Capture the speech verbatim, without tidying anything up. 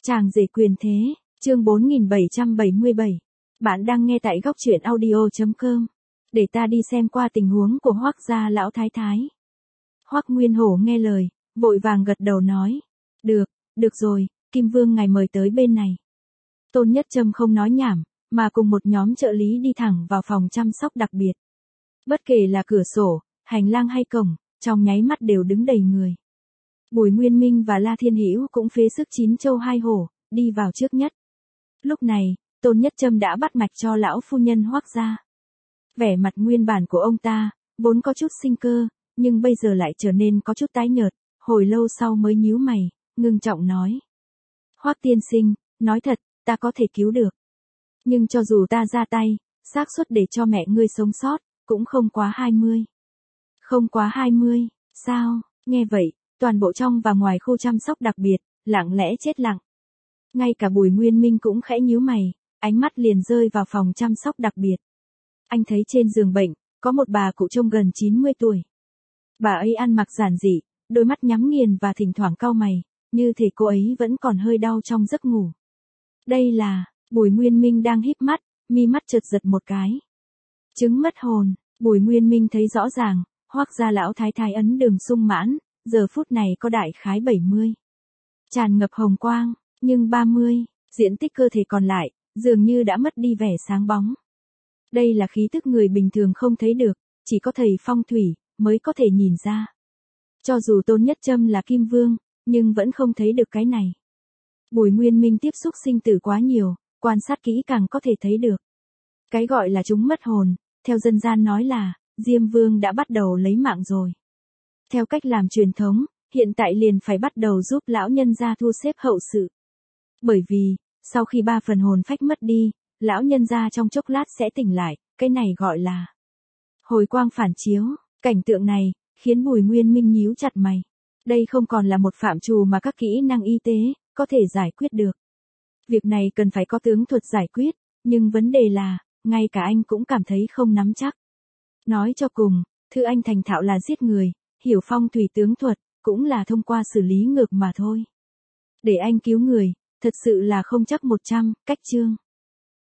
Chàng rể quyền thế, chương bốn nghìn bảy trăm bảy mươi bảy. Bạn đang nghe tại góc truyện audio chấm com. Để ta đi xem qua tình huống của Hoắc gia lão thái thái. Hoắc Nguyên Hổ nghe lời, vội vàng gật đầu nói. Được, được rồi, Kim Vương ngài mời tới bên này. Tôn Nhất Trâm không nói nhảm, mà cùng một nhóm trợ lý đi thẳng vào phòng chăm sóc đặc biệt. Bất kể là cửa sổ, hành lang hay cổng, trong nháy mắt đều đứng đầy người. Bùi Nguyên Minh và La Thiên Hữu cũng phế sức chín châu hai hổ, đi vào trước nhất. Lúc này, Tôn Nhất Trâm đã bắt mạch cho lão phu nhân Hoắc gia. Vẻ mặt nguyên bản của ông ta, vốn có chút sinh cơ, nhưng bây giờ lại trở nên có chút tái nhợt, hồi lâu sau mới nhíu mày, ngưng trọng nói. Hoắc tiên sinh, nói thật, ta có thể cứu được. Nhưng cho dù ta ra tay, xác suất để cho mẹ ngươi sống sót, cũng không quá hai mươi. Không quá hai mươi, sao? Nghe vậy, toàn bộ trong và ngoài khu chăm sóc đặc biệt, lặng lẽ chết lặng. Ngay cả Bùi Nguyên Minh cũng khẽ nhíu mày, ánh mắt liền rơi vào phòng chăm sóc đặc biệt. Anh thấy trên giường bệnh, có một bà cụ trông gần chín mươi tuổi. Bà ấy ăn mặc giản dị, đôi mắt nhắm nghiền và thỉnh thoảng cau mày, như thể cô ấy vẫn còn hơi đau trong giấc ngủ. Đây là, Bùi Nguyên Minh đang híp mắt, mi mắt chợt giật một cái. Chứng mất hồn, Bùi Nguyên Minh thấy rõ ràng, Hoắc gia lão thái thái ấn đường sung mãn, giờ phút này có đại khái bảy mươi. Tràn ngập hồng quang, nhưng ba mươi, diện tích cơ thể còn lại, dường như đã mất đi vẻ sáng bóng. Đây là khí tức người bình thường không thấy được, chỉ có thầy phong thủy, mới có thể nhìn ra. Cho dù Tôn Nhất Trâm là Kim Vương, nhưng vẫn không thấy được cái này. Bùi Nguyên Minh tiếp xúc sinh tử quá nhiều, quan sát kỹ càng có thể thấy được. Cái gọi là chúng mất hồn, theo dân gian nói là, Diêm Vương đã bắt đầu lấy mạng rồi. Theo cách làm truyền thống, hiện tại liền phải bắt đầu giúp lão nhân gia thu xếp hậu sự. Bởi vì, sau khi ba phần hồn phách mất đi, lão nhân gia trong chốc lát sẽ tỉnh lại, cái này gọi là hồi quang phản chiếu. Cảnh tượng này, khiến Bùi Nguyên Minh nhíu chặt mày. Đây không còn là một phạm trù mà các kỹ năng y tế, có thể giải quyết được. Việc này cần phải có tướng thuật giải quyết, nhưng vấn đề là, ngay cả anh cũng cảm thấy không nắm chắc. Nói cho cùng, thứ anh thành thạo là giết người, hiểu phong thủy tướng thuật, cũng là thông qua xử lý ngược mà thôi. Để anh cứu người, thật sự là không chắc một trăm, cách chương.